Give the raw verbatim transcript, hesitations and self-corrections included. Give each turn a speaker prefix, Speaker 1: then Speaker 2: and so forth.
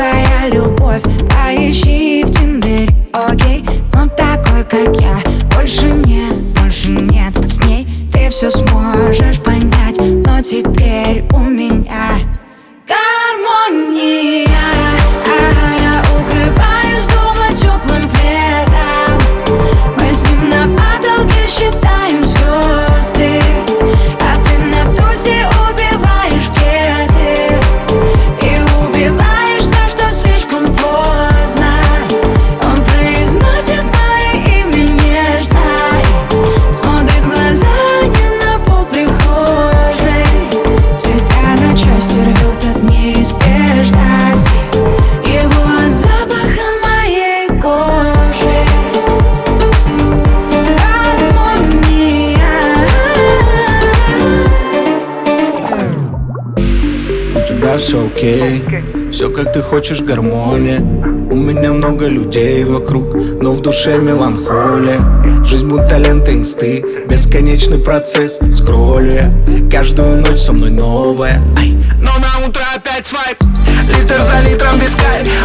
Speaker 1: твоя любовь, поищи в Тиндере, окей. Но такой, как я, больше нет, больше нет. С ней ты все сможешь понять, но теперь у меня гармония. А я укрываюсь дома теплым пледом. Мы с ним на потолке считаем звезды, а ты на тусе убиваешь кеды и убиваешь за что слишком поздно. Он произносит мое имя нежно, смотрит в глаза не на пол прихожей. Тебя на части рвет от неизбежности, его от запаха моей кожи.
Speaker 2: У тебя все окей, все как ты хочешь, гармония. У меня много людей вокруг, но в душе меланхолия. Жизнь будто лента инсты, бесконечный процесс. Скроллю я, каждую ночь со мной новая. Ай. Но на утро опять свайп, литр за литром без кайф.